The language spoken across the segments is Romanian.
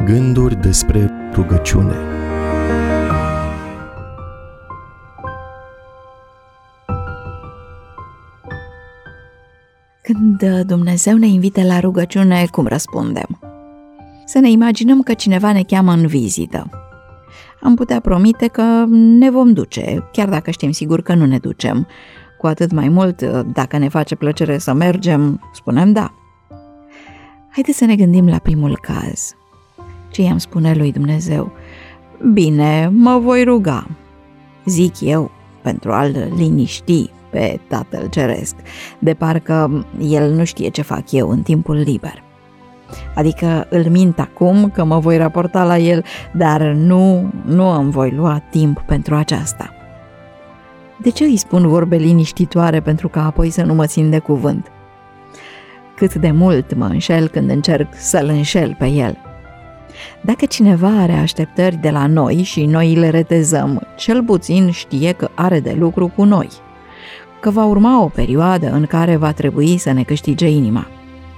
Gânduri despre rugăciune. Când Dumnezeu ne invită la rugăciune, cum răspundem? Să ne imaginăm că cineva ne cheamă în vizită. Am putea promite că ne vom duce, chiar dacă știm sigur că nu ne ducem. Cu atât mai mult, dacă ne face plăcere să mergem, spunem da. Haideți să ne gândim la primul caz. Ce i-am spune lui Dumnezeu? Bine, mă voi ruga, zic eu, pentru a-L liniști pe Tatăl Ceresc, de parcă El nu știe ce fac eu în timpul liber. Adică îl mint acum că mă voi raporta la El, dar nu îmi voi lua timp pentru aceasta. De ce îi spun vorbe liniștitoare pentru ca apoi să nu mă țin de cuvânt? Cât de mult mă înșel când încerc să-L înșel pe El. Dacă cineva are așteptări de la noi și noi le retezăm, cel puțin știe că are de lucru cu noi, că va urma o perioadă în care va trebui să ne câștige inima.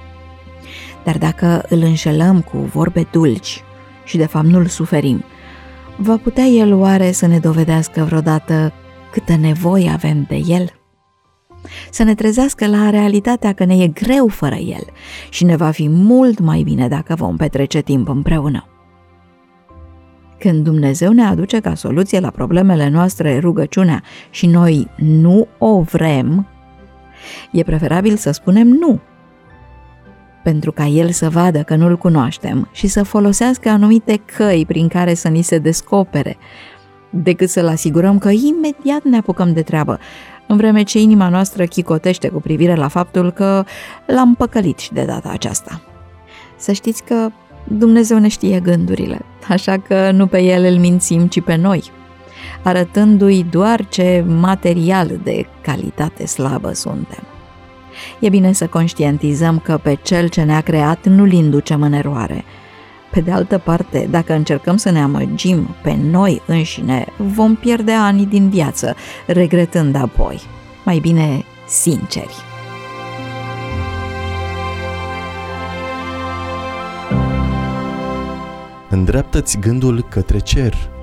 Dar dacă îl înșelăm cu vorbe dulci și de fapt nu-l suferim, va putea El oare să ne dovedească vreodată câtă nevoie avem de El? Să ne trezească la realitatea că ne e greu fără El și ne va fi mult mai bine dacă vom petrece timp împreună. Când Dumnezeu ne aduce ca soluție la problemele noastre rugăciunea și noi nu o vrem, e preferabil să spunem nu, pentru ca El să vadă că nu-L cunoaștem și să folosească anumite căi prin care să ni se descopere, decât să-L asigurăm că imediat ne apucăm de treabă, în vreme ce inima noastră chicotește cu privire la faptul că L-am păcălit și de data aceasta. Să știți că Dumnezeu ne știe gândurile, așa că nu pe El îl mințim, ci pe noi, arătându-i doar ce material de calitate slabă suntem. E bine să conștientizăm că pe Cel ce ne-a creat nu-L inducem în eroare. Pe de altă parte, dacă încercăm să ne amăgim pe noi înșine, vom pierde ani din viață, regretând apoi. Mai bine sinceri. Îndreaptă-ți gândul către cer.